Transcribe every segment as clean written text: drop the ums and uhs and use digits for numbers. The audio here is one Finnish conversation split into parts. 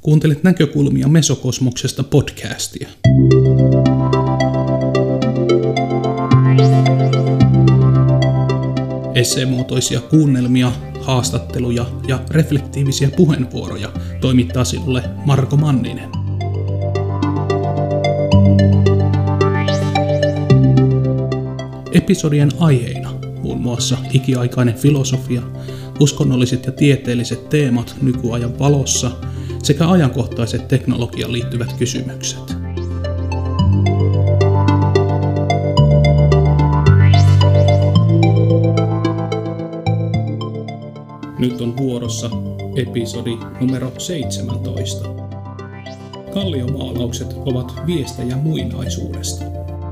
Kuuntelet Näkökulmia Mesokosmoksesta podcastia. Esseemuotoisia kuunnelmia, haastatteluja ja reflektiivisiä puheenvuoroja toimittaa sinulle Marko Manninen. Episodien aiheina muun muassa ikiaikainen filosofia, uskonnolliset ja tieteelliset teemat nykyajan valossa sekä ajankohtaiset teknologiaan liittyvät kysymykset. Nyt on vuorossa episodi numero 17. Kalliomaalaukset ovat viestejä muinaisuudesta.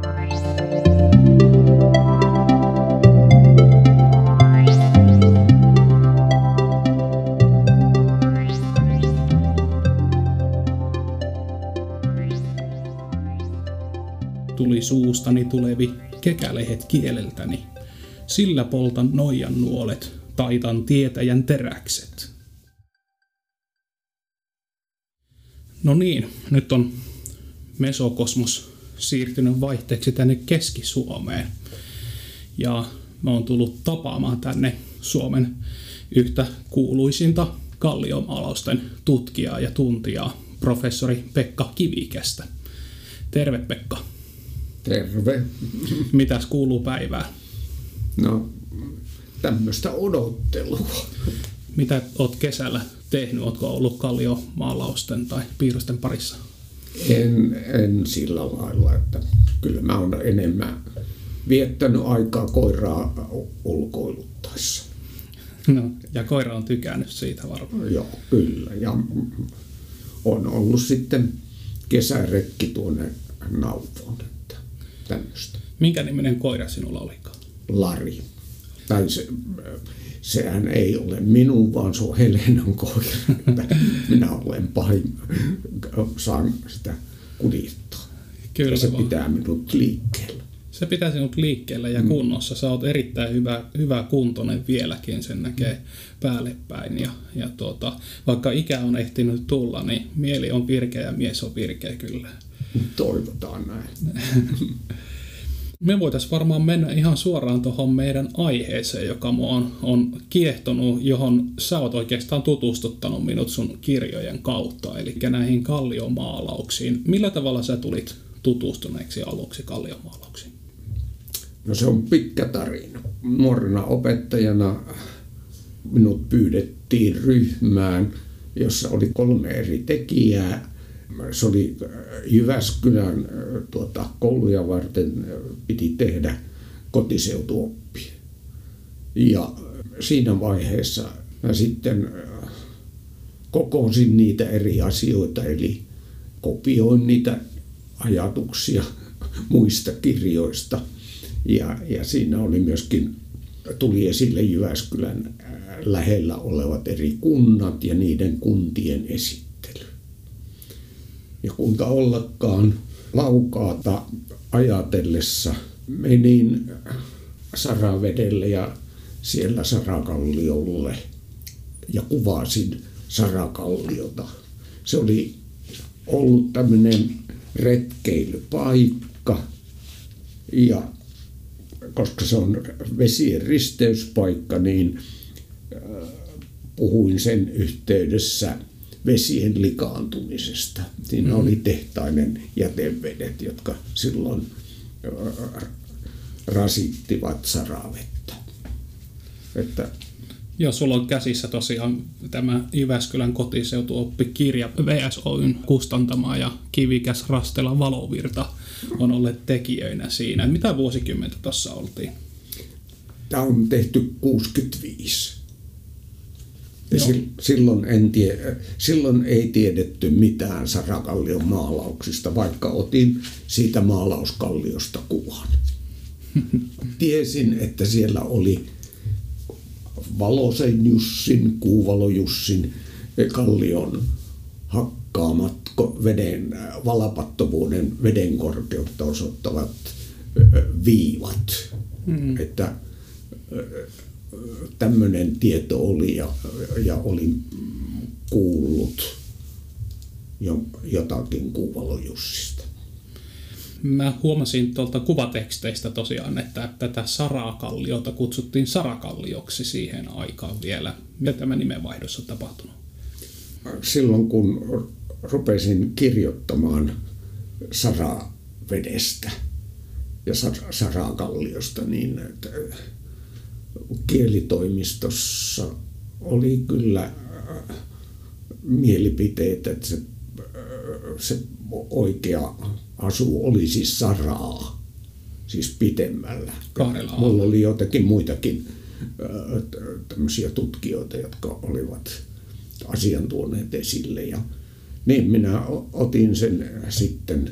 Tuli suustani tulevi kekälehet kieleltäni, sillä poltan noijan nuolet, taitan tietäjän teräkset. No niin, nyt on Mesokosmos siirtynyt vaihteeksi tänne Keski-Suomeen. Ja mä oon tullut tapaamaan tänne Suomen yhtä kuuluisinta kalliomaalausten tutkijaa ja tuntijaa, professori Pekka Kivikästä. Terve Pekka. Terve. Mitäs kuuluu päivää? No, tämmöistä odottelua. Mitä oot kesällä tehnyt? Ootko ollut kalliomaalausten tai piirrosten parissa? En sillä lailla, että kyllä mä oon enemmän viettänyt aikaa koiraa ulkoiluttaessa. No, ja koira on tykännyt siitä varmaan. Joo, kyllä. Ja on ollut sitten kesärekki tuonne Nauvoon. Tämmöistä. Minkä niminen koira sinulla olikaan? Lari. Tai sehän ei ole minun, vaan se on Helenan koira. Minä olen saan sitä kuljettaa. Kyllä, ja se pitää minut liikkeellä. Se pitää sinut liikkeellä ja kunnossa. Sä oot erittäin hyvä kuntoinen vieläkin, sen näkee päälle päin. Ja vaikka ikä on ehtinyt tulla, niin mieli on virkeä ja mies on virkeä kyllä. Toivotaan näin. Me voitaisiin varmaan mennä ihan suoraan tuohon meidän aiheeseen, joka mua on kiehtonut, johon sä oot oikeastaan tutustuttanut minut sun kirjojen kautta, eli näihin kalliomaalauksiin. Millä tavalla sä tulit tutustuneeksi aluksi kalliomaalauksiin? No se on pitkä tarina. Nuorena opettajana minut pyydettiin ryhmään, jossa oli 3 eri tekijää. Se oli Jyväskylän kouluja varten piti tehdä kotiseutuoppi. Ja siinä vaiheessa mä sitten kokosin niitä eri asioita, eli kopioin niitä ajatuksia muista kirjoista. Ja siinä oli myöskin, tuli esille Jyväskylän lähellä olevat eri kunnat ja niiden kuntien esittely. Ja kuinka ollakaan Laukaata ajatellessa menin Saravedelle ja siellä Sarakalliolle ja kuvasin Sarakalliota. Se oli ollut tämmöinen retkeilypaikka ja koska se on vesien risteyspaikka, niin puhuin sen yhteydessä vesien likaantumisesta. Siinä oli tehtainen jätevedet, jotka silloin rasittivat Saravettä. Joo, sulla on käsissä tosiaan tämä Jyväskylän kotiseutuoppikirja VS Oyn kustantama ja Kivikäs, Rastela, Valovirta on olleet tekijöinä siinä. Mitä vuosikymmentä tuossa oltiin? Tämä on tehty 65. Ja silloin ei tiedetty mitään Sarakallion maalauksista, vaikka otin siitä maalauskalliosta kuvan. Tiesin, että siellä oli Valosen Jussin, Kuuvalo Jussin kallion hakkaamat valapattovuuden veden korkeutta osoittavat viivat. Että tämmöinen tieto oli ja olin kuullut jotakin Kuuvalon Jussista. Mä huomasin tuolta kuvateksteistä tosiaan, että tätä Sarakalliota kutsuttiin Sarakallioksi siihen aikaan vielä. Mitä tämä nimenvaihdos on tapahtunut? Silloin kun rupesin kirjoittamaan Saravedestä ja Sarakalliosta, niin kielitoimistossa oli kyllä mielipiteitä, että se oikea asu oli siis Saraa, siis pitemmällä. Mulla oli jotakin muitakin tämmöisiä tutkijoita, jotka olivat asian tuoneet esille. Ja niin minä otin sen sitten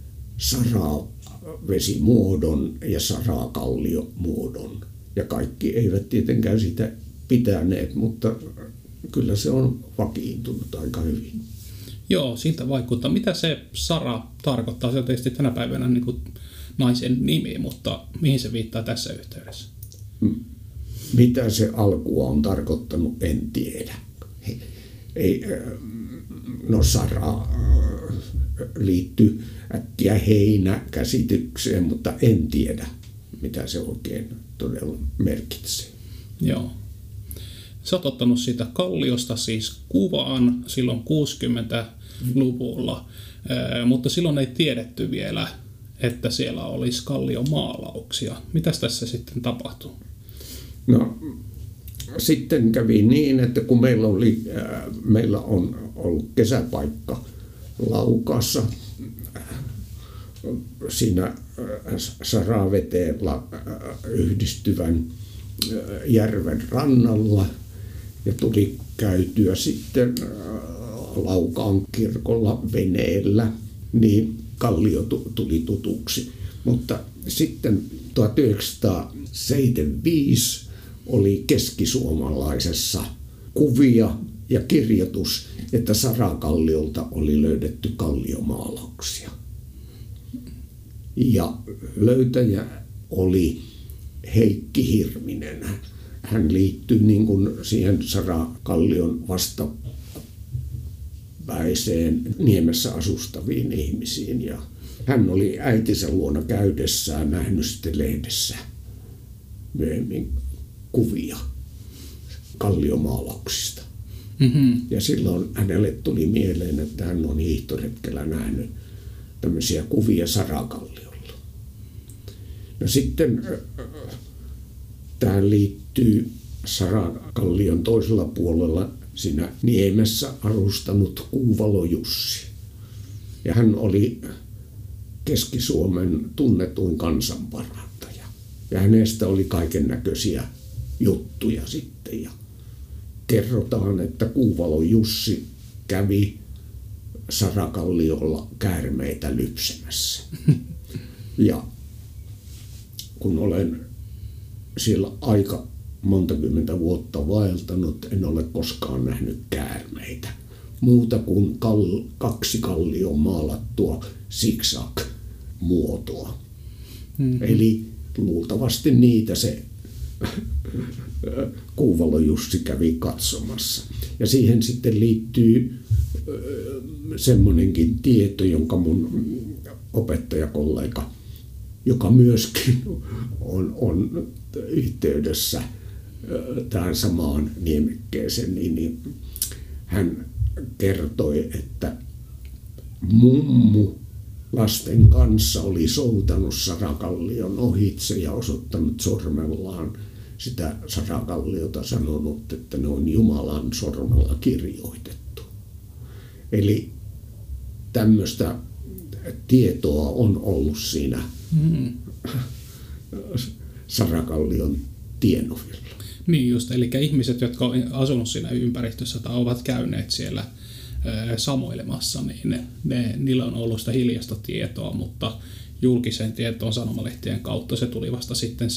Saravesimuodon ja Sarakalliomuodon. Ja kaikki eivät tietenkään sitä pitäneet, mutta kyllä se on vakiintunut aika hyvin. Joo, siltä vaikuttaa. Mitä se Sara tarkoittaa? Se on tietysti tänä päivänä niin kuin naisen nimi, mutta mihin se viittaa tässä yhteydessä? Mitä se alkua on tarkoittanut, en tiedä. Sara liittyy äkkiä heinä-käsitykseen, mutta en tiedä, mitä se oikein todella merkitsee. Joo. Sä oot ottanut siitä kalliosta siis kuvaan silloin 60-luvulla, mutta silloin ei tiedetty vielä, että siellä olisi kalliomaalauksia. Mitäs tässä sitten tapahtui? No, sitten kävi niin, että kun meillä on ollut kesäpaikka Laukaassa, siinä Saraveteen yhdistyvän järven rannalla, ja tuli käytyä sitten Laukaan kirkolla veneellä, niin kallio tuli tutuksi. Mutta sitten 1975 oli keskisuomalaisessa kuvia ja kirjoitus, että Sarakalliolta oli löydetty kalliomaalauksia. Ja löytäjä oli Heikki Hirminen. Hän liittyi niin kuin siihen Sarakallion vastapäiseen Niemessä asustaviin ihmisiin. Ja hän oli äitinsä luona käydessään nähnyt sitten lehdessä myöhemmin kuvia kalliomaalauksista. Mm-hmm. Ja silloin hänelle tuli mieleen, että hän on hiihtoretkellä nähnyt tämmöisiä kuvia Sarakalliolla. No sitten tähän liittyy Sarakallion toisella puolella siinä Niemessä alustanut Kuuvalon Jussi. Ja hän oli Keski-Suomen tunnetuin kansanparantaja. Ja hänestä oli kaiken näköisiä juttuja sitten. Ja kerrotaan, että Kuuvalon Jussi kävi Sarakalliolla käärmeitä lypsemässä. Ja kun olen siellä aika monta kymmentä vuotta vaeltanut, en ole koskaan nähnyt käärmeitä. Muuta kuin 2 kallion maalattua zigzag-muotoa. Mm-hmm. Eli luultavasti niitä se Kuuvalon Jussi kävi katsomassa. Ja siihen sitten liittyy semmoinenkin tieto, jonka mun opettajakollega, joka myöskin on yhteydessä tähän samaan niemekkeeseen, niin hän kertoi, että mummu lasten kanssa oli soutanut Sarakallion ohitse ja osoittanut sormellaan sitä Sarakalliota, sanonut, että ne on Jumalan sormella kirjoitettu. Eli tämmöistä tietoa on ollut siinä Sarakallion tienovilla. Niin just, eli ihmiset, jotka on asunut siinä ympäristössä tai ovat käyneet siellä samoilemassa, niin niillä on ollut sitä hiljaista tietoa, mutta julkiseen tietoon sanomalehtien kautta se tuli vasta sitten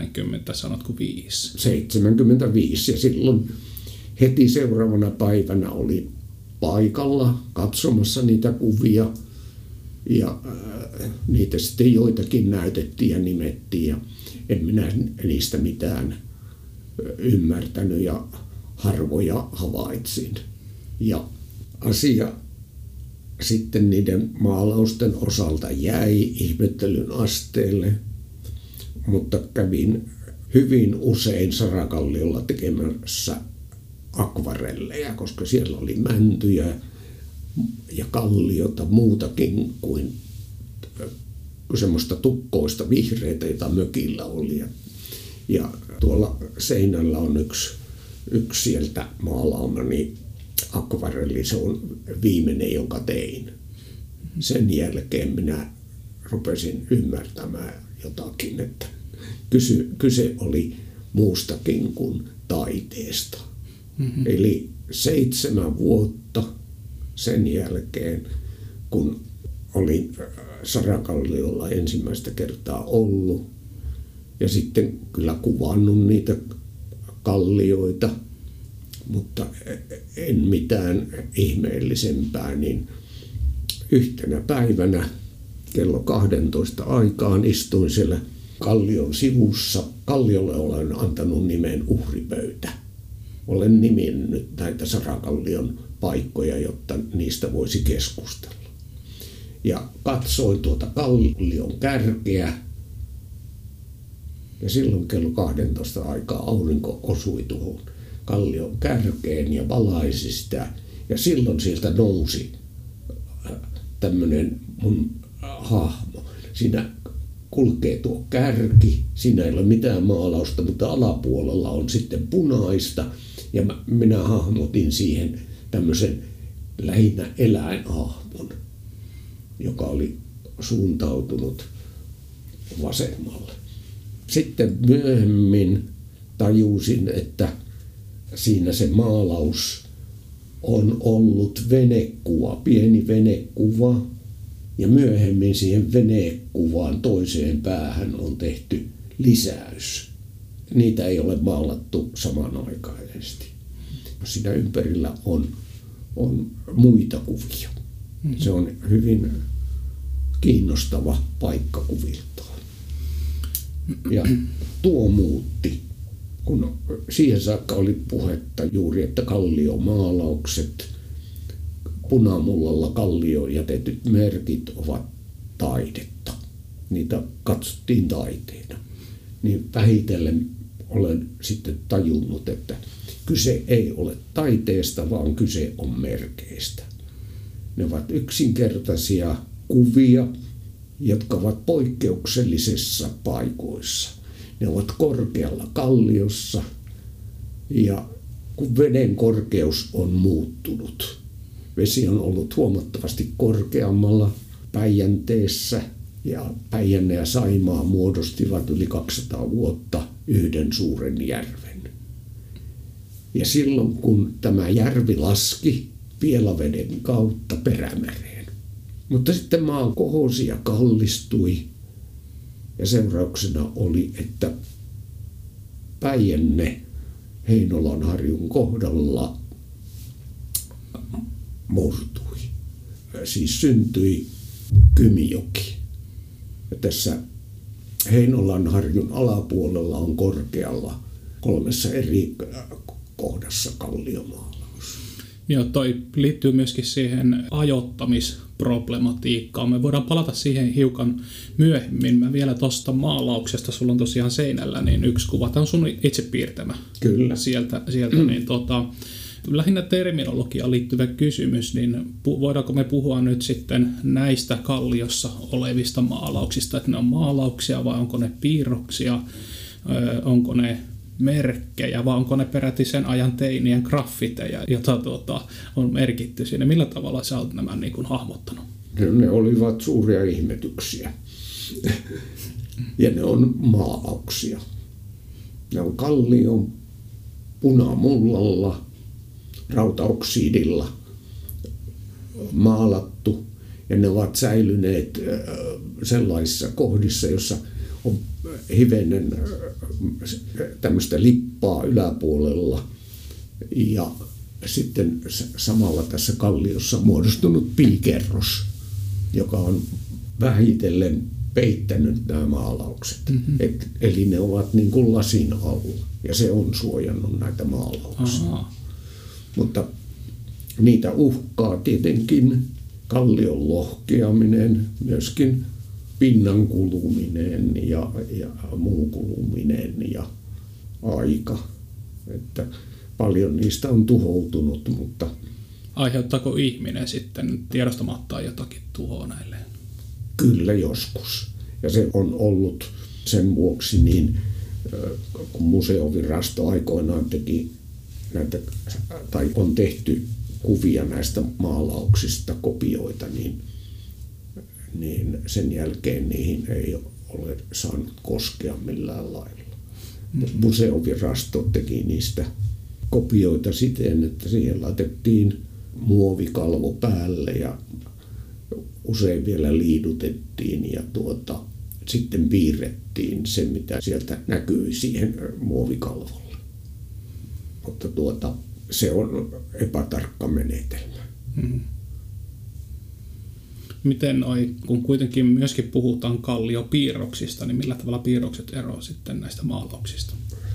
75. 75, ja silloin heti seuraavana päivänä oli paikalla katsomassa niitä kuvia, ja niitä sitten joitakin näytettiin ja nimettiin, ja en minä niistä mitään ymmärtänyt, ja harvoja havaitsin. Ja asia sitten niiden maalausten osalta jäi ihmettelyn asteelle, mutta kävin hyvin usein Sarakalliolla tekemässä akvarelleja, koska siellä oli mäntyjä ja kalliota muutakin kuin semmoista tukkoista vihreitä, jota mökillä oli. Ja tuolla seinällä on yksi sieltä maalaamani akvarelli, se on viimeinen, jonka tein. Sen jälkeen minä rupesin ymmärtämään jotakin, että kyse oli muustakin kuin taiteesta. Mm-hmm. Eli 7 vuotta sen jälkeen, kun olin Sarakalliolla ensimmäistä kertaa ollut ja sitten kyllä kuvannut niitä kallioita, mutta en mitään ihmeellisempää, niin yhtenä päivänä kello 12 aikaan istuin siellä kallion sivussa. Kalliolle olen antanut nimen Uhripöytä. Olen nimennyt näitä Sarakallion paikkoja, jotta niistä voisi keskustella. Ja katsoin tuota kallion kärkeä. Ja silloin kello 12 aikaa aurinko osui tuohon kallion kärkeen ja valaisi sitä. Ja silloin sieltä nousi tämmöinen mun hahmo. Siinä kulkee tuo kärki, siinä ei ole mitään maalausta, mutta alapuolella on sitten punaista. Ja minä hahmotin siihen tämmöisen lähinnä eläinhahmon, joka oli suuntautunut vasemmalle. Sitten myöhemmin tajusin, että siinä se maalaus on ollut venekuva, pieni venekuva, ja myöhemmin siihen venekuvaan toiseen päähän on tehty lisäys. Niitä ei ole maalattu samanaikaisesti. Siinä ympärillä on muita kuvia. Se on hyvin kiinnostava paikka kuviltaan. Ja tuo muutti, kun siihen saakka oli puhetta juuri, että kalliomaalaukset, punamullalla kallioon jätetyt merkit ovat taidetta. Niitä katsottiin taiteena. Niin vähitellen olen sitten tajunnut, että kyse ei ole taiteesta, vaan kyse on merkeistä. Ne ovat yksinkertaisia kuvia, jotka ovat poikkeuksellisissa paikoissa. Ne ovat korkealla kalliossa ja kun veden korkeus on muuttunut. Vesi on ollut huomattavasti korkeammalla Päijänteessä ja Päijänne ja Saimaa muodostivat yli 200 vuotta yhden suuren järven. Ja silloin kun tämä järvi laski Pielaveden kautta Perämereen. Mutta sitten maa kohosi ja kallistui ja seurauksena oli, että Päijänne Heinolanharjun kohdalla murtui. Siis syntyi Kymijoki. Ja tässä Heinolanharjun alapuolella on korkealla 3 eri kohdassa kalliomaalaus. Joo, toi liittyy myöskin siihen ajoittamisproblematiikkaan. Me voidaan palata siihen hiukan myöhemmin. Mä vielä tuosta maalauksesta, sulla on tosiaan seinällä, niin yksi kuva. Tämä on sun itse piirtämä. Kyllä. Sieltä niin lähinnä terminologiaan liittyvä kysymys, niin voidaanko me puhua nyt sitten näistä kalliossa olevista maalauksista, että ne on maalauksia vai onko ne piirroksia, onko ne merkkejä vai onko ne peräti sen ajan teinien graffiteja, jota on merkitty siinä. Millä tavalla sä oot nämä niin kuin hahmottanut? Ne olivat suuria ihmetyksiä ja ne on maalauksia. Ne on kallion punamullalla rautaoksidilla maalattu ja ne ovat säilyneet sellaisissa kohdissa, jossa on hivenen tämmöistä lippaa yläpuolella ja sitten samalla tässä kalliossa muodostunut piikerros, joka on vähitellen peittänyt nämä maalaukset. Mm-hmm. Eli ne ovat niin kuin lasin alla ja se on suojannut näitä maalauksia. Aha. Mutta niitä uhkaa tietenkin kallion lohkeaminen, myöskin pinnan kuluminen ja muun kuluminen ja aika. Että paljon niistä on tuhoutunut, mutta... Aiheuttaako ihminen sitten tiedostamattaan jotakin tuhoa näille? Kyllä joskus. Ja se on ollut sen vuoksi niin, kun museovirasto aikoinaan teki näitä, tai on tehty kuvia näistä maalauksista, kopioita, niin sen jälkeen niihin ei ole saanut koskea millään lailla. Museovirasto teki niistä kopioita siten, että siihen laitettiin muovikalvo päälle ja usein vielä liidutettiin ja sitten piirrettiin se, mitä sieltä näkyi siihen muovikalvolle. Mutta se on epätarkka menetelmä. Miten kun kuitenkin myöskin puhutaan kalliopiirroksista, niin millä tavalla piirrokset eroavat sitten näistä maalauksista?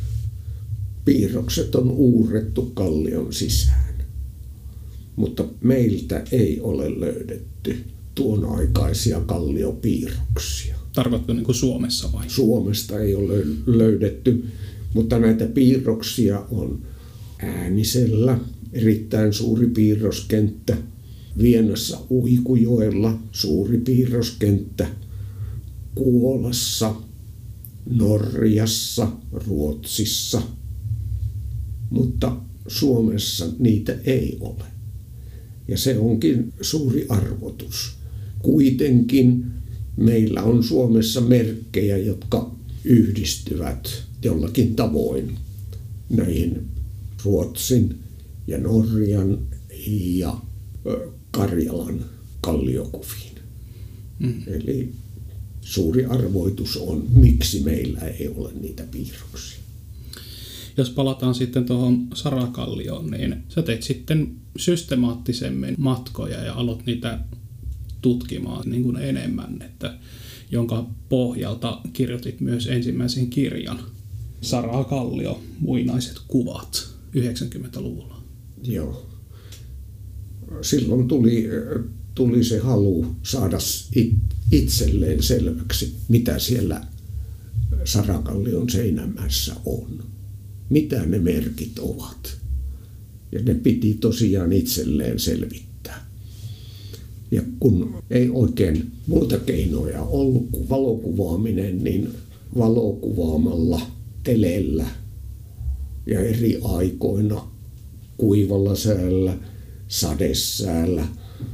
Piirrokset on uurrettu kallion sisään, mutta meiltä ei ole löydetty tuon aikaisia kalliopiirroksia. Tarkoitatko niin kuin Suomessa vai? Suomesta ei ole löydetty, mutta näitä piirroksia on Äänisellä, erittäin suuri piirroskenttä, Vienassa Uikujoella, suuri piirroskenttä, Kuolassa, Norjassa, Ruotsissa, mutta Suomessa niitä ei ole. Ja se onkin suuri arvotus. Kuitenkin meillä on Suomessa merkkejä, jotka yhdistyvät jollakin tavoin näihin Ruotsin ja Norjan ja Karjalan kalliokuviin. Eli suuri arvoitus on, miksi meillä ei ole niitä piirroksia. Jos palataan sitten tuohon Sarakallioon, niin sä teit sitten systemaattisemmin matkoja ja aloit niitä tutkimaan niin kuin enemmän, jonka pohjalta kirjoitit myös ensimmäisen kirjan, Sarakallio, muinaiset kuvat, 90-luvulla. Joo. Silloin tuli se halu saada itselleen selväksi, mitä siellä Sarakallion Seinämäessä on. Mitä ne merkit ovat. Ja ne piti tosiaan itselleen selvittää. Ja kun ei oikein muuta keinoja ollut kuin valokuvaaminen, niin valokuvaamalla, teleellä ja eri aikoina, kuivalla säällä, sadesäällä,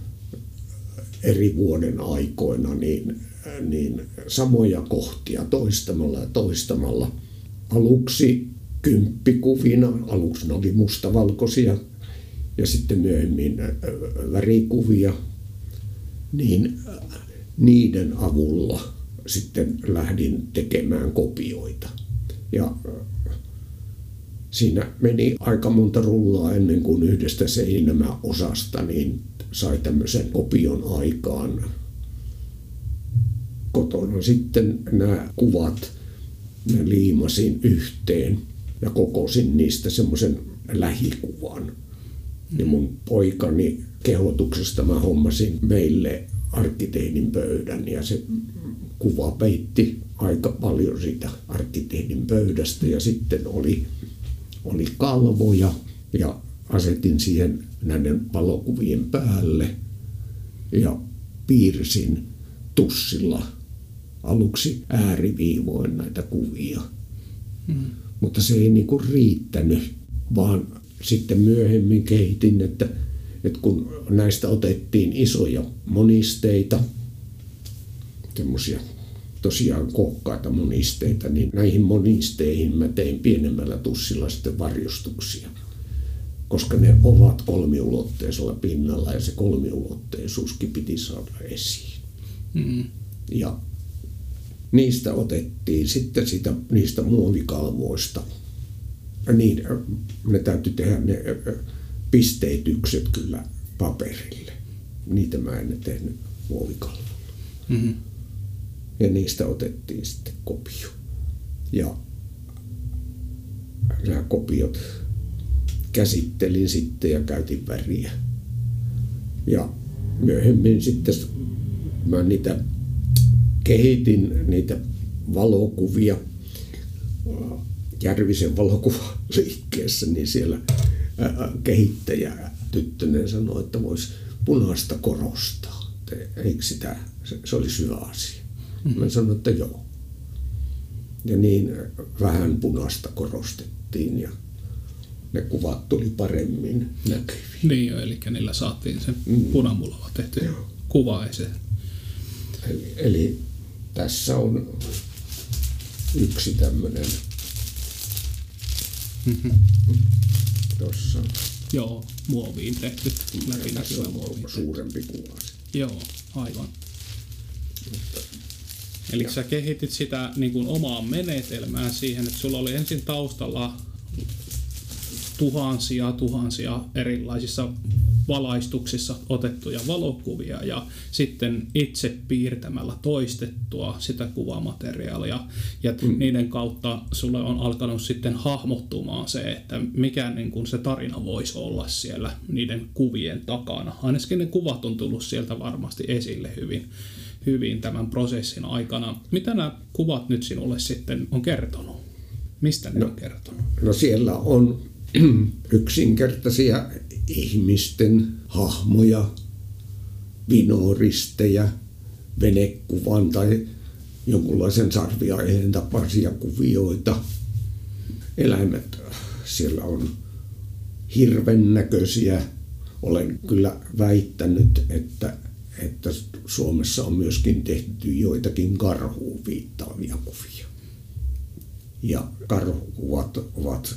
eri vuoden aikoina, niin samoja kohtia toistamalla. Aluksi kymppikuvina, aluksi ne oli mustavalkoisia ja sitten myöhemmin värikuvia, niin niiden avulla sitten lähdin tekemään kopioita. Ja siinä meni aika monta rullaa ennen kuin yhdestä seinämäosasta niin sai tämmöisen kopion aikaan. Kotona sitten nämä kuvat ne liimasin yhteen ja kokosin niistä semmoisen lähikuvan. Ja mun poikani kehotuksesta mä hommasin meille arkkitehdin pöydän ja se kuva peitti aika paljon siitä arkkitehdin pöydästä ja sitten oli kalvoja ja asetin siihen näiden valokuvien päälle ja piirsin tussilla aluksi ääriviivoin näitä kuvia. Mutta se ei niinku riittänyt, vaan sitten myöhemmin kehitin, että kun näistä otettiin isoja monisteita, semmoisia tosiaan kohkaita monisteita, niin näihin monisteihin mä tein pienemmällä tussilla sitten varjostuksia, koska ne ovat kolmiulotteisella pinnalla ja se kolmiulotteisuuskin piti saada esiin. Ja niistä otettiin sitten niistä muovikalvoista. Niin, ne täytyy tehdä ne pisteytykset kyllä paperille. Niitä mä en tehnyt muovikalvolla. Ja niistä otettiin sitten kopio. Ja nämä kopiot käsittelin sitten ja käytin väriä. Ja myöhemmin sitten mä kehitin niitä valokuvia Järvisen valokuvaliikkeessä, niin siellä kehittäjä tyttönen sanoi, että voisi punaista korostaa. Eikö sitä, se olisi hyvä asia. Mä sanoin, että joo. Ja niin vähän punaista korostettiin ja ne kuvat tuli paremmin näkyviin. Niin jo, eli niillä saatiin se punamulalla tehty kuva esille. Eli tässä on yksi tämmöinen tuossa. Joo, muoviin tehty läpinäkyvä muoviin. Suurempi kuva. Joo, aivan. Eli sä kehitit sitä niin kuin omaa menetelmää siihen, että sulla oli ensin taustalla tuhansia erilaisissa valaistuksissa otettuja valokuvia ja sitten itse piirtämällä toistettua sitä kuvamateriaalia. Ja niiden kautta sulle on alkanut sitten hahmottumaan se, että mikä niin kuin se tarina voisi olla siellä niiden kuvien takana. Ainakin ne kuvat on tullut sieltä varmasti esille hyvin tämän prosessin aikana. Mitä nämä kuvat nyt sinulle sitten on kertonut? Mistä ne on kertonut? No siellä on yksinkertaisia ihmisten hahmoja, vinoristejä, venekuvan tai jonkunlaisen sarviaiheen tapaisia kuvioita. Eläimet siellä on hirven näköisiä. Olen kyllä väittänyt, että Suomessa on myöskin tehty joitakin karhuun viittaavia kuvia. Ja karhukuvat ovat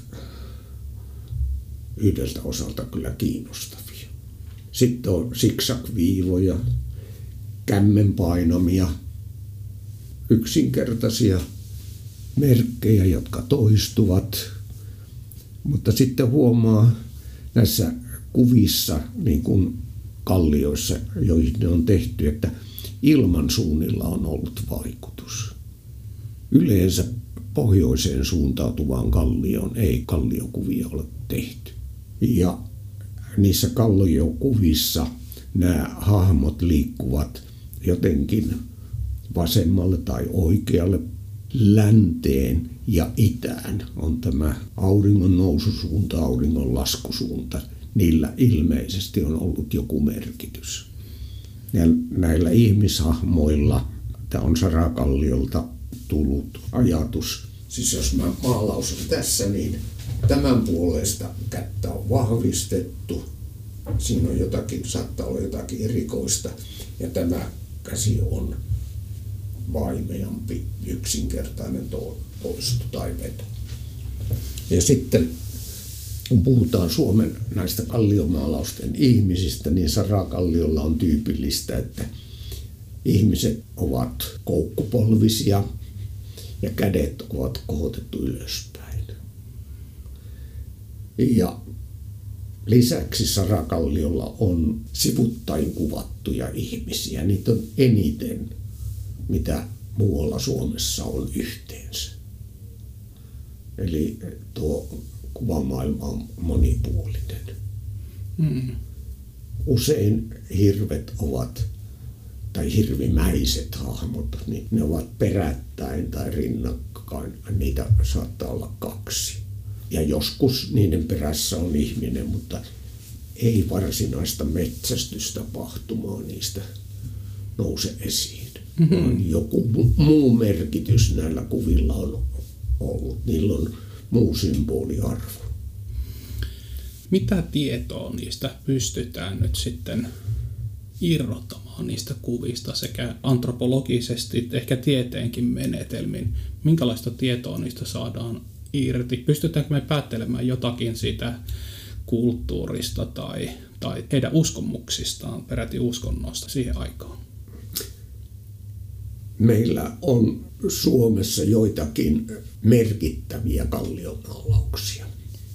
yhdeltä osalta kyllä kiinnostavia. Sitten on siksakviivoja, kämmenpainamia, yksinkertaisia merkkejä, jotka toistuvat. Mutta sitten huomaa näissä kuvissa, niin kuin kallioissa, joihin ne on tehty, että ilmansuunnilla on ollut vaikutus. Yleensä pohjoiseen suuntautuvaan kallioon ei kalliokuvia ole tehty. Ja niissä kalliokuvissa nämä hahmot liikkuvat jotenkin vasemmalle tai oikealle, länteen ja itään on tämä auringon noususuunta, auringon laskusuunta. Niillä ilmeisesti on ollut joku merkitys. Ja näillä ihmishahmoilla, tämä on Sarakalliolta tullut ajatus. Siis jos maalaus on tässä, niin tämän puolesta kättä on vahvistettu. Siinä on jotakin, saattaa olla jotakin erikoista. Ja tämä käsi on vaimeampi, yksinkertainen toistu tai veto. Ja sitten kun puhutaan Suomen näistä kalliomaalausten ihmisistä, niin Sarakalliolla on tyypillistä, että ihmiset ovat koukkupolvisia ja kädet ovat kohotettu ylöspäin. Ja lisäksi Sarakalliolla on sivuttain kuvattuja ihmisiä. Niitä on eniten, mitä muualla Suomessa on yhteensä. Eli tuo kuvamaailma on monipuolinen. Usein hirvet ovat, tai hirvimäiset hahmot, niin ne ovat perättäin tai rinnakkain. Niitä saattaa olla kaksi. Ja joskus niiden perässä on ihminen, mutta ei varsinaista metsästystapahtumaa niistä nouse esiin. Vaan joku muu merkitys näillä kuvilla on ollut. Niillä on muu symboliarvo. Mitä tietoa niistä pystytään nyt sitten irrottamaan niistä kuvista sekä antropologisesti, ehkä tieteenkin menetelmin? Minkälaista tietoa niistä saadaan irti? Pystytäänkö me päättelemään jotakin siitä kulttuurista tai heidän uskomuksistaan, peräti uskonnosta siihen aikaan? Meillä on Suomessa joitakin merkittäviä kalliomaalauksia.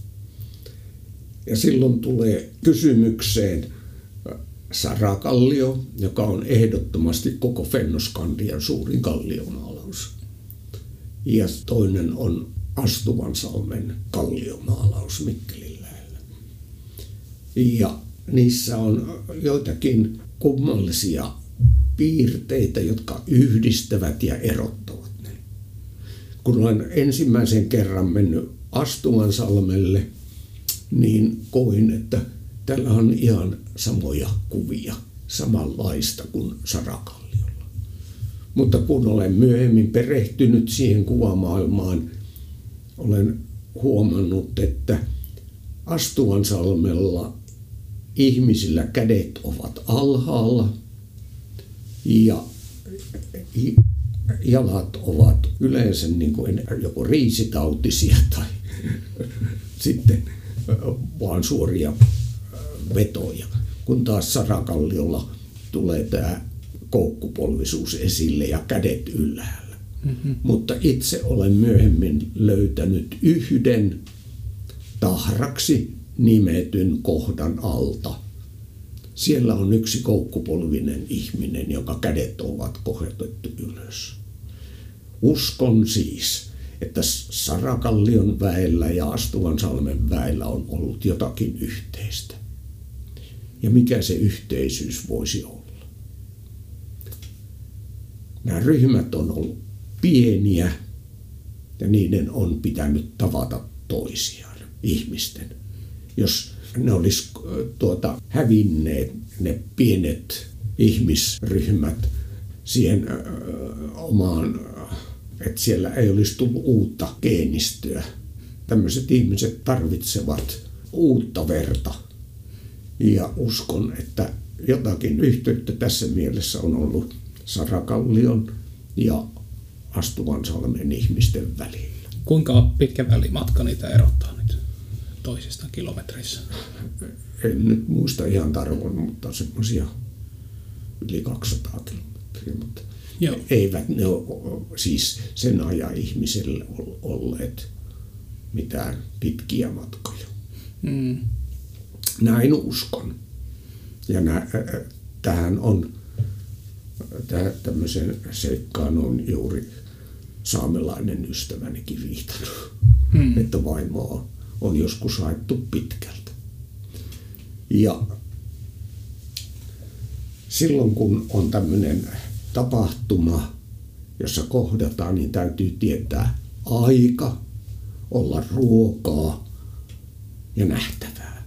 Ja silloin tulee kysymykseen Sarakallio, joka on ehdottomasti koko Fennoskandian suurin kalliomaalaus. Ja toinen on Astuvansalmen kalliomaalaus Mikkelin lähellä. Ja niissä on joitakin kummallisia piirteitä, jotka yhdistävät ja erottavat ne. Kun olen ensimmäisen kerran mennyt Astuvansalmelle, niin koin, että täällä on ihan samoja kuvia, samanlaista kuin Sarakalliolla. Mutta kun olen myöhemmin perehtynyt siihen kuvamaailmaan, olen huomannut, että Astuvansalmella ihmisillä kädet ovat alhaalla ja jalat ovat yleensä niin kuin joko riisitautisia tai sitten vaan suoria vetoja. Kun taas Sarakalliolla tulee tämä koukkupolvisuus esille ja kädet ylhäällä. Mm-hmm. Mutta itse olen myöhemmin löytänyt yhden tahraksi nimetyn kohdan alta. Siellä on yksi koukkupolvinen ihminen, jonka kädet ovat kohotettu ylös. Uskon siis, että Sarakallion väellä ja Astuvansalmen väellä on ollut jotakin yhteistä. Ja mikä se yhteisyys voisi olla? Nämä ryhmät on ollut pieniä ja niiden on pitänyt tavata toisiaan, ihmisten. Jos ne olisi hävinneet, ne pienet ihmisryhmät siihen omaan, että siellä ei olisi tullut uutta geenistöä. Tämmöiset ihmiset tarvitsevat uutta verta. Ja uskon, että jotakin yhteyttä tässä mielessä on ollut Sarakallion ja Astuvansalmen ihmisten välillä. Kuinka pitkä välimatka niitä erottaa nyt toisistaan kilometreissä? En nyt muista ihan tarkoin, mutta semmoisia yli 200 kilometriä. Mutta eivät ne ole siis sen ajan ihmisille olleet mitään pitkiä matkoja. Mm. Näin uskon. Ja tähän on tämmöisen seikkaan on juuri saamelainen ystävänikin viitannut, että vaimoa on joskus haettu pitkältä. Ja silloin kun on tämmöinen tapahtuma, jossa kohdataan, niin täytyy tietää aika, olla ruokaa ja nähtävää.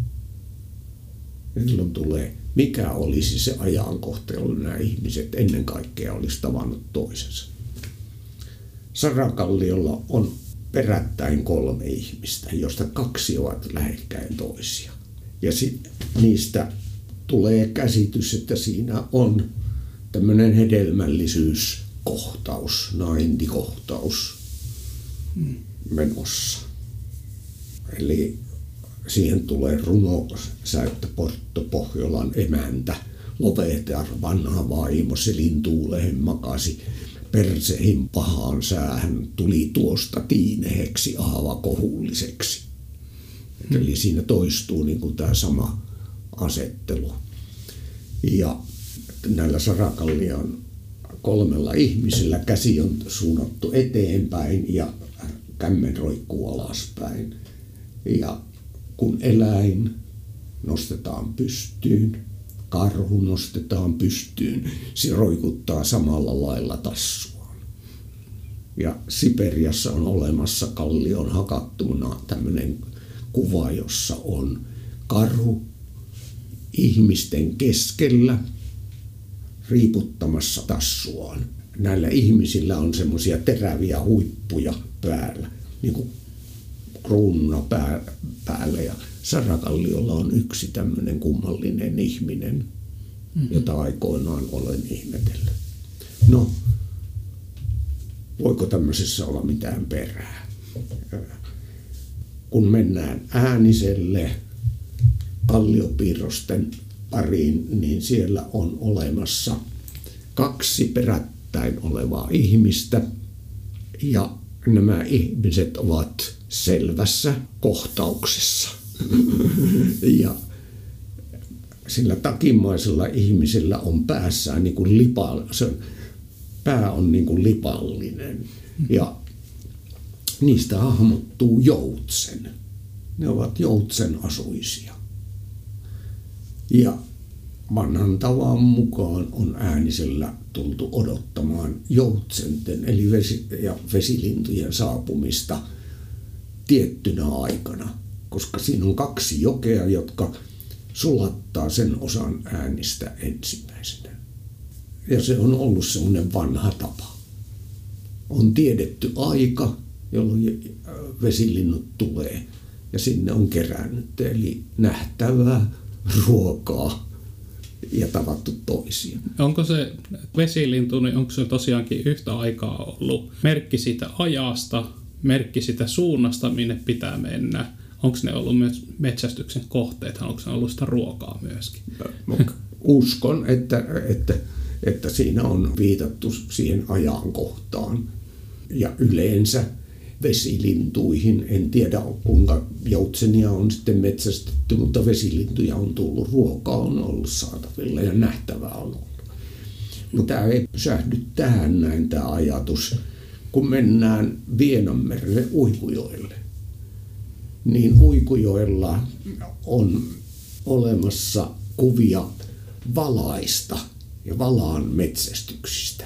Ja silloin tulee, mikä olisi se ajankohta, jolloin nämä ihmiset ennen kaikkea olisi tavannut toisensa. Sarakalliolla on perättäin 3 ihmistä, joista 2 ovat lähekkäin toisia. Ja niistä tulee käsitys, että siinä on tämmöinen hedelmällisyyskohtaus, naintikohtaus menossa. Eli siihen tulee runosäyttö Portto Pohjolan emäntä, Lovetar vanha vaimo, selintuuleen makasi, perseihin pahaan säähän tuli tuosta tiineheksi aavakohulliseksi. Eli siinä toistuu niin kuin tämä sama asettelu. Ja näillä Sarakallion 3 ihmisillä käsi on suunnattu eteenpäin ja kämmen roikkuu alaspäin. Ja kun eläin nostetaan pystyyn, karhu nostetaan pystyyn, se roikuttaa samalla lailla tassuaan. Ja Siperiassa on olemassa kallion hakattuna tämmöinen kuva, jossa on karhu ihmisten keskellä riiputtamassa tassuaan. Näillä ihmisillä on semmoisia teräviä huippuja päällä, niin kuin kruununa päällä. Ja Sarakalliolla on yksi tämmöinen kummallinen ihminen, jota aikoinaan olen ihmetellyt. No, voiko tämmöisessä olla mitään perää? Kun mennään Ääniselle kalliopiirrosten pariin, niin siellä on olemassa 2 perättäin olevaa ihmistä ja nämä ihmiset ovat selvässä kohtauksessa. Ja sillä takimaisella ihmisellä on päässään niin kuin pää on niin kuin lipallinen ja niistä hahmottuu joutsen. Ne ovat joutsen asuisia. Ja vanhan tavan mukaan on äänisellä tultu odottamaan joutsenten eli vesilintujen saapumista tiettynä aikana, koska siinä on 2 jokea, jotka sulattaa sen osan äänistä ensimmäisenä. Ja se on ollut semmoinen vanha tapa. On tiedetty aika, jolloin vesilinnut tulee, ja sinne on kerännyt, eli nähtävää ruokaa ja tavattu toisia. Onko se vesilintu, niin onko se tosiaankin yhtä aikaa ollut merkki siitä ajasta, merkki sitä suunnasta, minne pitää mennä? Onko ne ollut myös metsästyksen kohteet, onko ne ollut sitä ruokaa myöskin? Uskon, että siinä on viitattu siihen ajankohtaan. Ja yleensä vesilintuihin, en tiedä kuinka joutsenia on sitten metsästetty, mutta vesilintuja on tullut, ruokaa on ollut saatavilla ja nähtävää on ollut. Mutta tämä ei pysähdy tähän näin tämä ajatus. Kun mennään Vienanmerelle Uikujoelle, niin Uikujoella on olemassa kuvia valaista ja valaan metsästyksistä.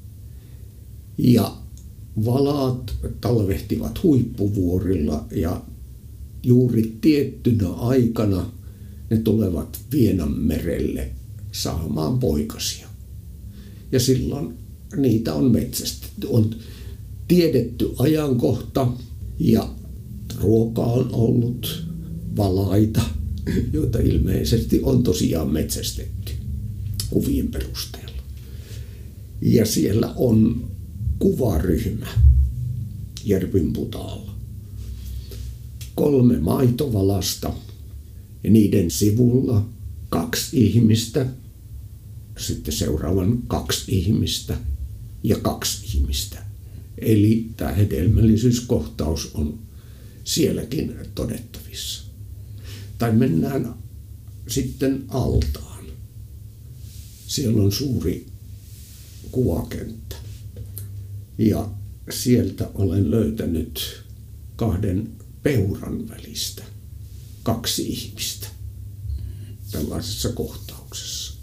Ja valaat talvehtivat huippuvuorilla ja juuri tiettynä aikana ne tulevat Vienanmerelle saamaan poikasia. Ja silloin niitä on metsästetty. On tiedetty ajankohta ja ruoka on ollut valaita, joita ilmeisesti on tosiaan metsästetty kuvien perusteella. Ja siellä on kuvaryhmä Järvenputaalla. 3 maitovalasta ja niiden sivulla 2 ihmistä, sitten seuraavan 2 ihmistä ja 2 ihmistä. Eli tämä hedelmällisyyskohtaus on sielläkin todettavissa. Tai mennään sitten altaan. Siellä on suuri kuvakenttä. Ja sieltä olen löytänyt 2 peuran välistä 2 ihmistä tällaisessa kohtauksessa.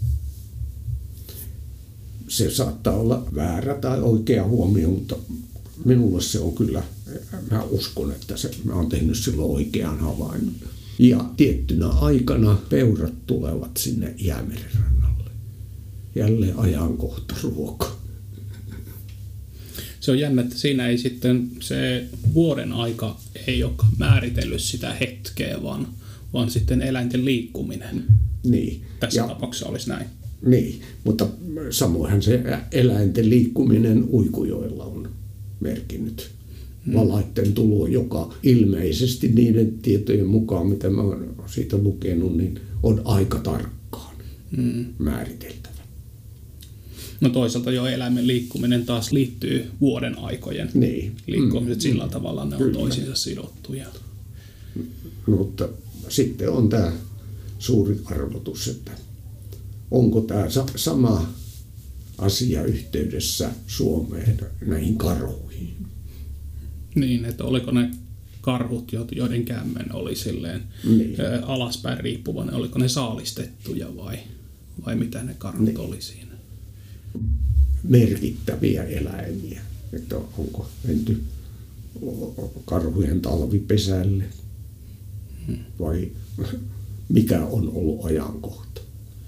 Se saattaa olla väärä tai oikea huomio, mutta minulle se on kyllä, mä uskon, että mä oon tehnyt silloin oikean havainnon. Ja tiettynä aikana peurat tulevat sinne Jäämeren rannalle. Jälleen ajankohta ruoka. Se on jännä, että siinä ei sitten se vuoden aika ei ole määritellyt sitä hetkeä, vaan sitten eläinten liikkuminen. Niin. Tässä tapauksessa olisi näin. Niin, mutta samoinhan se eläinten liikkuminen Uikujoella on merkinnyt valaitten tulo, joka ilmeisesti niiden tietojen mukaan, mitä mä oon siitä lukenut, niin on aika tarkkaan määriteltävä. No toisaalta jo eläimen liikkuminen taas liittyy vuoden aikojen liikkumiset. Sillä tavalla ne on toisiinsa sidottuja. Mutta sitten on tämä suuri arvotus, että onko tämä sama asia yhteydessä Suomeen näihin karhuihin. Niin, että oliko ne karhut, joiden kämmen oli silleen alaspäin riippuvainen, oliko ne saalistettuja vai mitä ne karhut oli siinä? Merkittäviä eläimiä, että onko menty karhujen talvipesälle vai mikä on ollut ajankohta.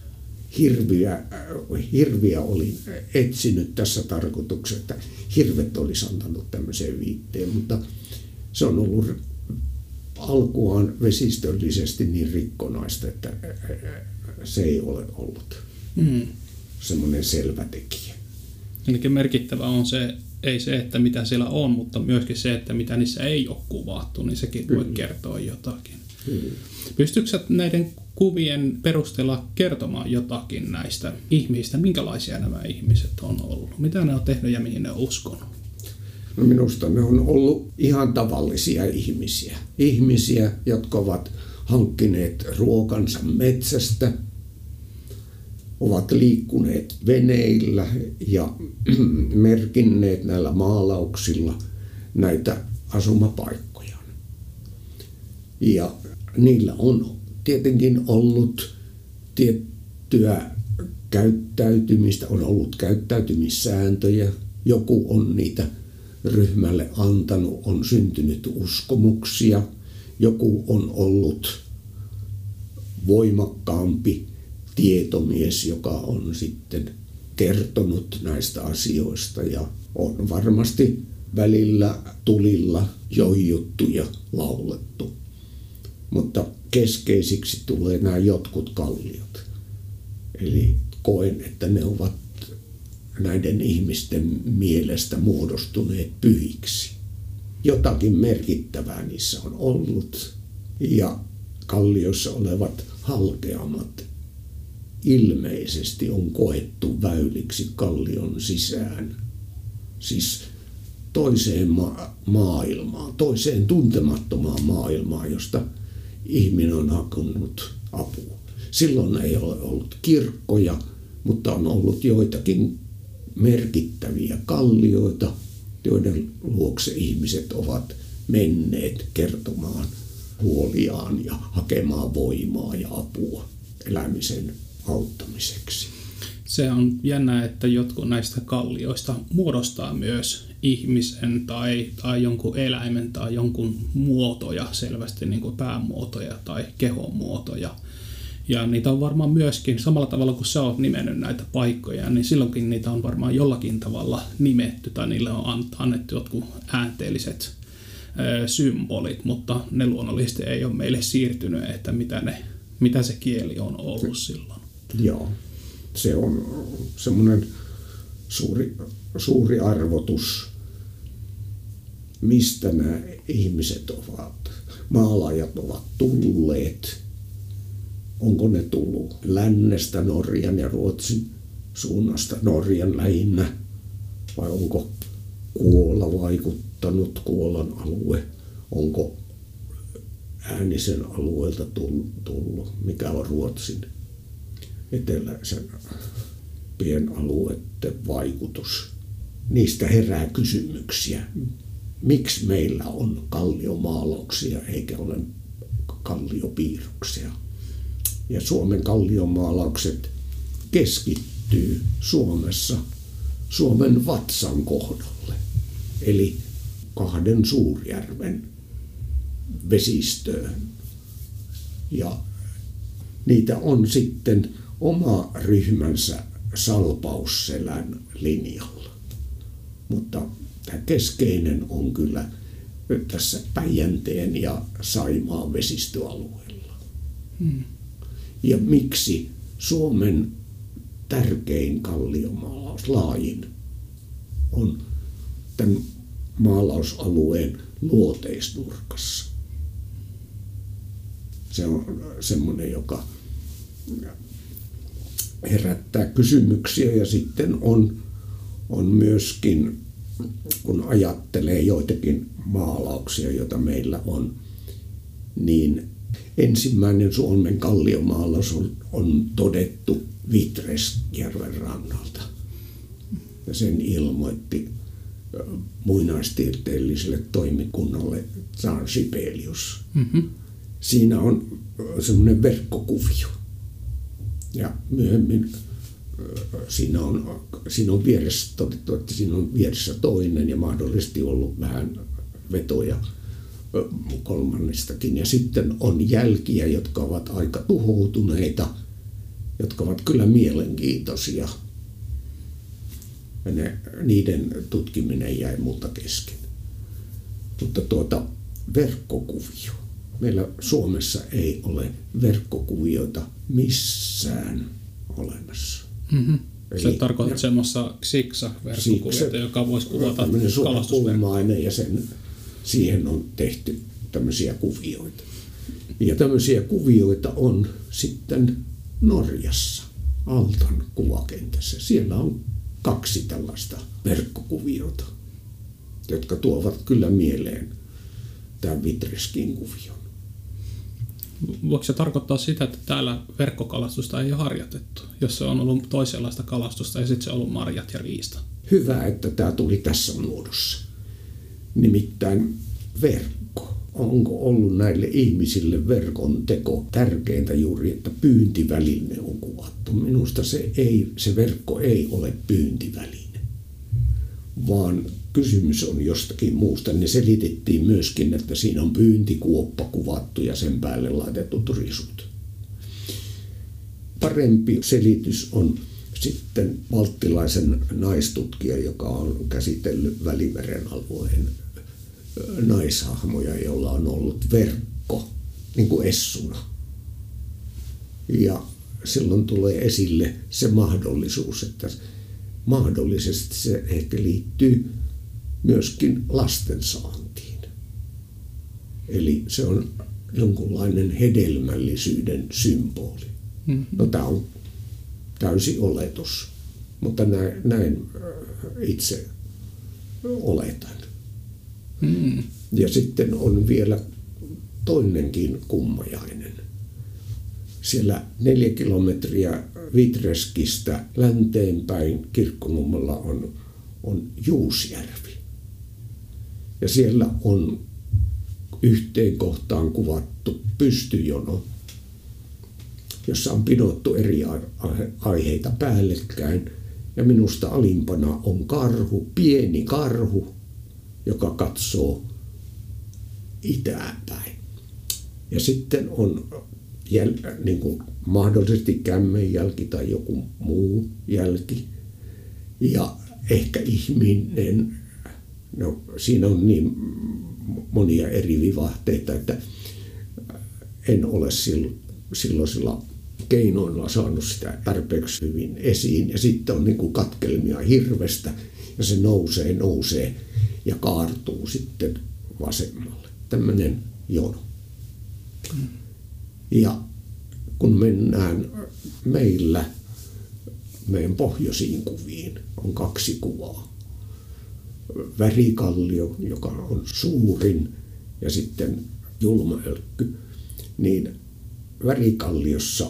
Hirviä oli etsinyt tässä tarkoituksessa, että hirvet olisi antanut tämmöiseen viitteen, mutta se on ollut alkuaan vesistöllisesti niin rikkonaista, että se ei ole ollut semmoinen selvä tekijä. Eli merkittävä on se, ei se, että mitä siellä on, mutta myöskin se, että mitä niissä ei ole kuvattu, niin sekin voi kertoa jotakin. Pystytkö sä näiden kuvien perusteella kertomaan jotakin näistä ihmisistä? Minkälaisia nämä ihmiset on ollut? Mitä ne on tehnyt ja mihin ne on uskonut? No minusta ne on ollut ihan tavallisia ihmisiä. Ihmisiä, jotka ovat hankkineet ruokansa metsästä, ovat liikkuneet veneillä ja merkinneet näillä maalauksilla näitä asumapaikkoja. Ja niillä on tietenkin ollut tiettyä käyttäytymistä, on ollut käyttäytymissääntöjä. Joku on niitä ryhmälle antanut, on syntynyt uskomuksia. Joku on ollut voimakkaampi tietomies, joka on sitten kertonut näistä asioista ja on varmasti välillä tulilla joijuttu ja laulettu. Mutta keskeisiksi tulee nämä jotkut kalliot. Eli koen, että ne ovat näiden ihmisten mielestä muodostuneet pyhiksi. Jotakin merkittävää niissä on ollut ja kallioissa olevat halkeamat ilmeisesti on koettu väyliksi kallion sisään. Siis toiseen maailmaan, toiseen tuntemattomaan maailmaan, josta ihminen on hakenut apua. Silloin ei ole ollut kirkkoja, mutta on ollut joitakin merkittäviä kallioita, joiden luokse ihmiset ovat menneet kertomaan huoliaan ja hakemaan voimaa ja apua elämisen auttamiseksi. Se on jännä, että jotkut näistä kallioista muodostaa myös ihmisen tai jonkun eläimen tai jonkun muotoja, selvästi niin kuin päämuotoja tai kehon muotoja. Ja niitä on varmaan myöskin, samalla tavalla kuin sä oot nimennyt näitä paikkoja, niin silloinkin niitä on varmaan jollakin tavalla nimetty tai niille on annettu jotkut äänteelliset symbolit, mutta ne luonnollisesti ei ole meille siirtynyt, että mitä se kieli on ollut silloin. Joo, se on semmoinen suuri arvotus, mistä nämä ihmiset ovat, maalaajat ovat tulleet. Onko ne tullut lännestä, Norjan ja Ruotsin suunnasta, Norjan lähinnä, vai onko Kuola vaikuttanut, Kuolan alue, onko Äänisen alueelta tullut, mikä on Ruotsin eteläisen pienalueiden vaikutus. Niistä herää kysymyksiä. Miksi meillä on kalliomaalauksia eikä ole kalliopiirroksia? Ja Suomen kalliomaalaukset keskittyy Suomessa Suomen vatsan kohdalle, eli 2 suurjärven vesistöön. Ja niitä on sitten oma ryhmänsä Salpausselän linjalla. Mutta tämä keskeinen on kyllä tässä Päijänteen ja Saimaan vesistöalueella. Ja miksi Suomen tärkein kalliomaalaus, laajin, on tämän maalausalueen luoteisnurkassa? Se on semmoinen, joka herättää kysymyksiä ja sitten on myöskin, kun ajattelee joitakin maalauksia, joita meillä on, niin ensimmäinen Suomen kalliomaalaus on todettu Vitresjärven rannalta. Ja sen ilmoitti muinaistieteelliselle toimikunnalle Jean Sibelius. Mm-hmm. Siinä on semmoinen verkkokuvio. Ja myöhemmin siinä on vieressä todettu, että siinä on vieressä toinen ja mahdollisesti ollut vähän vetoja kolmannestakin. Ja sitten on jälkiä, jotka ovat aika tuhoutuneita, jotka ovat kyllä mielenkiintoisia. Ja niiden tutkiminen jäi multa kesken. Mutta verkkokuvio. Meillä Suomessa ei ole verkkokuvioita missään olemassa. Mm-hmm. Se tarkoittaa semmoista zigzag-verkkokuviota, joka voisi kuvata kalastusverkkoa. Ja siihen on tehty tämmöisiä kuvioita. Ja tämmöisiä kuvioita on sitten Norjassa, Altan kuvakentässä. Siellä on 2 tällaista verkkokuviota, jotka tuovat kyllä mieleen tämän Vitreskin kuvion. Voiko se tarkoittaa sitä, että täällä verkkokalastusta ei ole harjoitettu, jos se on ollut toisenlaista kalastusta ja sitten se on ollut marjat ja riista? Hyvä, että tämä tuli tässä muodossa. Nimittäin verkko onko ollut näille ihmisille verkon teko tärkeintä juuri, että pyyntiväline on kuvattu. Minusta se verkko ei ole pyyntiväline, vaan kysymys on jostakin muusta. Ne selitettiin myöskin, että siinä on pyyntikuoppa kuvattu ja sen päälle laitetut risut. Parempi selitys on sitten balttilaisen naistutkija, joka on käsitellyt Välimeren alueen naishahmoja, jolla on ollut verkko niin kuin essuna. Ja silloin tulee esille se mahdollisuus, että mahdollisesti se ehkä liittyy myöskin lastensaantiin. Nähtiin. Eli se on jonkunlainen hedelmällisyyden symboli. No tämä on täysi oletus, mutta näin itse oletan. Ja sitten on vielä toinenkin kummajainen. Siellä 4 kilometriä Vitreskistä länteenpäin Kirkkonummella on Juusjärvi. Ja siellä on yhteen kohtaan kuvattu pystyjono, jossa on pidottu eri aiheita päällekkäin. Ja minusta alimpana on karhu, pieni karhu, joka katsoo itään päin. Ja sitten on niin kuin mahdollisesti kämmenjälki tai joku muu jälki. Ja ehkä ihminen, no siinä on niin monia eri vivahteita, että en ole silloisilla keinoilla saanut sitä tarpeeksi hyvin esiin. Ja sitten on niin kuin katkelmia hirvestä ja se nousee ja kaartuu sitten vasemmalle. Tämmöinen jono. Ja kun mennään meidän pohjoisiin kuviin, on 2 kuvaa. Värikallio, joka on suurin, ja sitten Julmaölkky. Niin Värikalliossa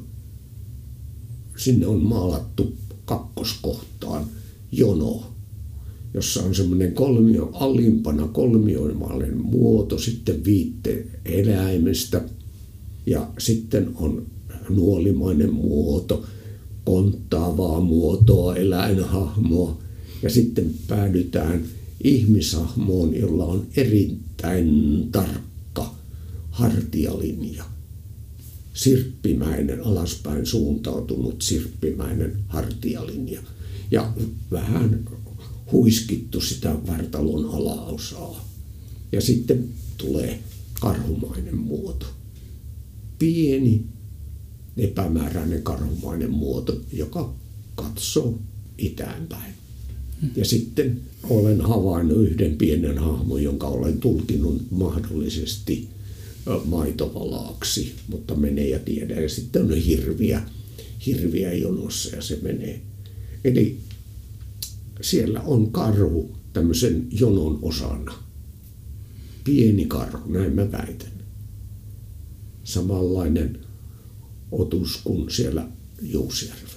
sinne on maalattu kakkoskohtaan jono, jossa on semmoinen alimpana kolmioimallinen muoto, sitten viitte eläimestä ja sitten on nuolimainen muoto, konttaavaa muotoa, eläinhahmoa ja sitten päädytään ihmishahmoon, jolla on erittäin tarkka hartialinja. Sirppimäinen, alaspäin suuntautunut sirppimäinen hartialinja ja vähän huiskittu sitä vartalon alaosaa. Ja sitten tulee karhumainen muoto. Pieni, epämääräinen karhumainen muoto, joka katsoo itäänpäin. Ja sitten olen havainnut yhden pienen hahmon, jonka olen tulkinut mahdollisesti maitovalaaksi, mutta menee ja tiedä. Ja sitten on hirviä jonossa ja se menee. Eli siellä on karhu tämmöisen jonon osana. Pieni karhu, näin mä väitän. Samanlainen otus kuin siellä Juusjärvellä.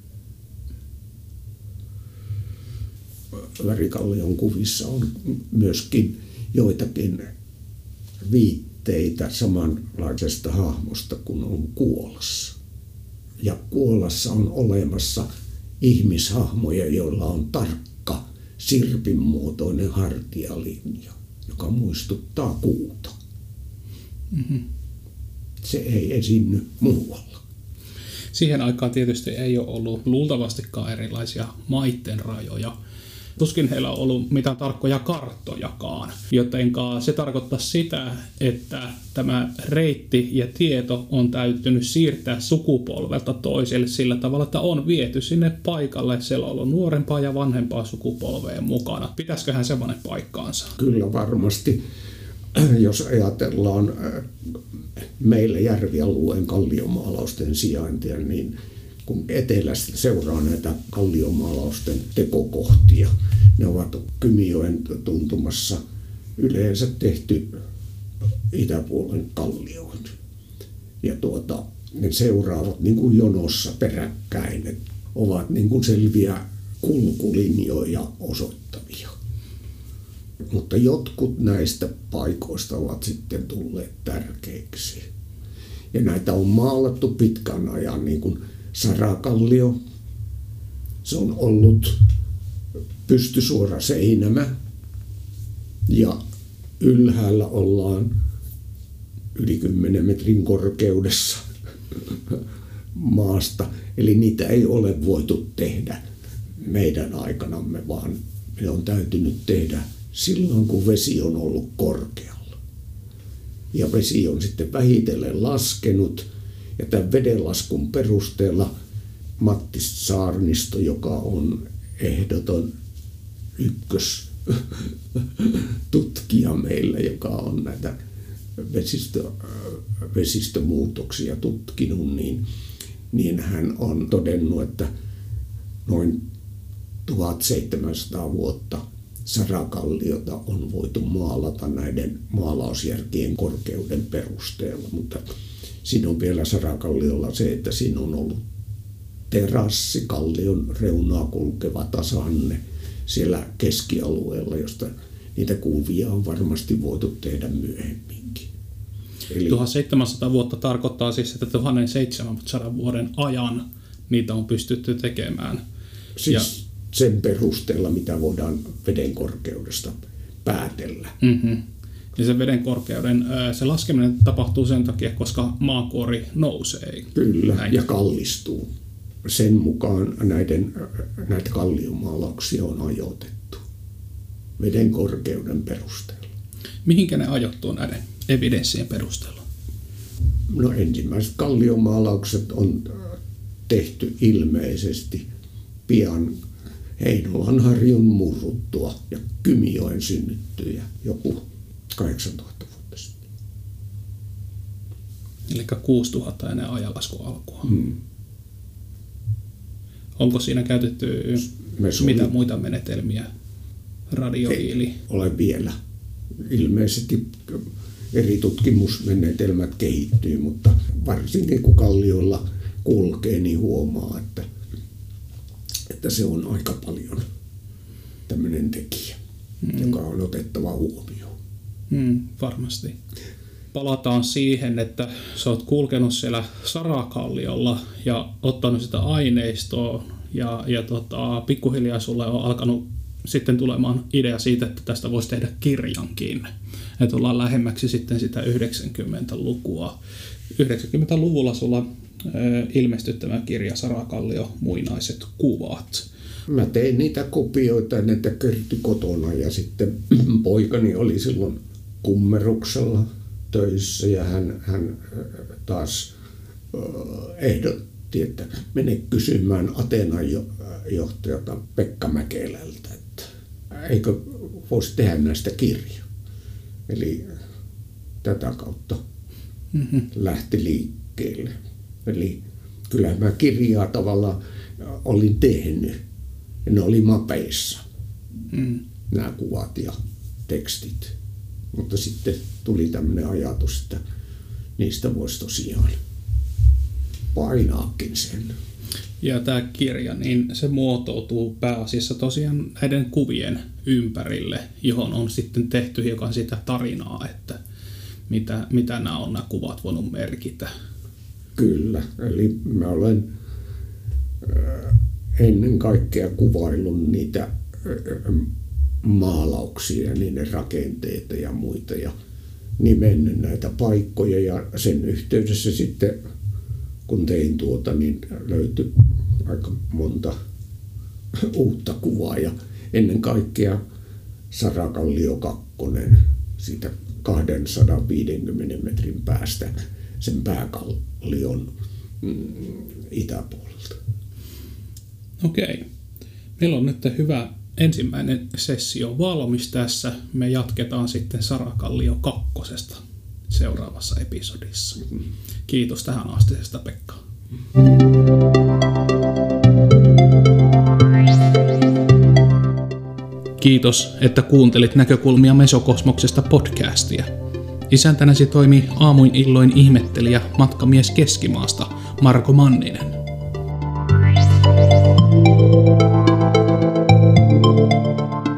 Värikallion kuvissa on myöskin joitakin viitteitä samanlaisesta hahmosta kuin on Kuolassa. Ja Kuolassa on olemassa ihmishahmoja, joilla on tarkka sirpinmuotoinen hartialinja, joka muistuttaa kuuta. Se ei esiinny muualla. Siihen aikaan tietysti ei ole ollut luultavastikaan erilaisia maitten rajoja. Tuskin heillä on ollut mitään tarkkoja karttojakaan, jotenka se tarkoittaa sitä, että tämä reitti ja tieto on täytynyt siirtää sukupolvelta toiselle sillä tavalla, että on viety sinne paikalle. Siellä on ollut nuorempaa ja vanhempaa sukupolvea mukana. Pitäisiköhän semmoinen paikkaansa? Kyllä varmasti. Jos ajatellaan meillä järvialueen kalliomaalausten sijaintia, niin kun etelästä seuraa näitä kalliomaalausten tekokohtia, ne ovat Kymijoen tuntumassa yleensä tehty itäpuolen kallioon. Ja ne seuraavat niin kuin jonossa peräkkäin, ne ovat niin kuin selviä kulkulinjoja osoittavia. Mutta jotkut näistä paikoista ovat sitten tulleet tärkeiksi. Ja näitä on maalattu pitkän ajan, niin kuin Sarakallio. Se on ollut pystysuora seinämä ja ylhäällä ollaan yli 10 metrin korkeudessa maasta. Eli niitä ei ole voitu tehdä meidän aikanamme, vaan ne on täytynyt tehdä silloin, kun vesi on ollut korkealla. Ja vesi on sitten vähitellen laskenut. Ja tämän vedenlaskun perusteella Matti Saarnisto, joka on ehdoton ykköstutkija meillä, joka on näitä vesistömuutoksia tutkinut, niin hän on todennut, että noin 1700 vuotta Sarakalliota on voitu maalata näiden maalausjärkien korkeuden perusteella, mutta siinä on vielä Sarakalliolla se, että siinä on ollut terassi, kallion reunaa kulkeva tasanne siellä keskialueella, josta niitä kuvia on varmasti voitu tehdä myöhemminkin. Eli 1700 vuotta tarkoittaa siis, että 1700 vuoden ajan niitä on pystytty tekemään. Siis sen perusteella, mitä voidaan veden korkeudesta päätellä. Mm-hmm. Ja sen veden korkeuden, se laskeminen tapahtuu sen takia, koska maakuori nousee. Kyllä, näin. Ja kallistuu. Sen mukaan näitä kalliomaalauksia on ajoitettu veden korkeuden perusteella. Mihinkä ne ajoittuu näiden evidenssien perusteella? No ensimmäiset kalliomaalaukset on tehty ilmeisesti pian Heinolan harjun murruttua ja Kymijoen synnyttyjä joku 8000 vuotta sitten. Eli 6000 ennen ajanlaskun alkua. Onko siinä käytetty mitä muita menetelmiä? Radiohiili? Ei ole vielä. Ilmeisesti eri tutkimusmenetelmät kehittyy, mutta varsinkin kun kallioilla kulkee, niin huomaa, että se on aika paljon tämmöinen tekijä, joka on otettava huomioon. Varmasti. Palataan siihen, että sä oot kulkenut siellä Sarakalliolla ja ottanut sitä aineistoa ja pikkuhiljaa sulle on alkanut sitten tulemaan idea siitä, että tästä voisi tehdä kirjankin. Että ollaan lähemmäksi sitten sitä 90-lukua. 90-luvulla sulla ilmestyi tämä kirja Sarakallio, muinaiset kuvat. Mä tein niitä kopioita, näitä kertyi kotona ja sitten poikani oli silloin Kummeruksella töissä ja hän taas ehdotti, että mene kysymään Atenan johtajalta Pekka Mäkelältä, että eikö voisi tehdä näistä kirjaa. Eli tätä kautta lähti liikkeelle. Eli kyllä mä kirjaa tavallaan olin tehnyt ja ne oli mapeissa, nämä kuvat ja tekstit. Mutta sitten tuli tämmöinen ajatus, että niistä voisi tosiaan painaakin sen. Ja tämä kirja, niin se muotoutuu pääasiassa tosiaan näiden kuvien ympärille, johon on sitten tehty hiukan sitä tarinaa, että mitä nämä kuvat voinut merkitä. Kyllä, eli mä olen ennen kaikkea kuvaillut niitä maalauksia ja niiden rakenteita ja muita ja nimennyt näitä paikkoja ja sen yhteydessä sitten kun tein niin löytyi aika monta uutta kuvaa ja ennen kaikkea Sarakallio 2 siitä 250 metrin päästä sen pääkallion itäpuolelta. Okei. Meillä on nyt hyvä ensimmäinen sessio valmis tässä. Me jatketaan sitten Sarakallio 2 seuraavassa episodissa. Kiitos tähän astisesta, Pekka. Kiitos, että kuuntelit Näkökulmia Mesokosmoksesta podcastia. Isäntänäsi toimi aamuin illoin ihmettelijä matkamies Keskimaasta Marko Manninen.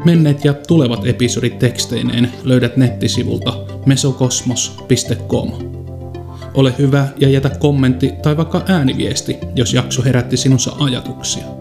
Menneet ja tulevat episodit teksteineen löydät nettisivulta mesokosmos.com. Ole hyvä ja jätä kommentti tai vaikka ääniviesti, jos jakso herätti sinussa ajatuksia.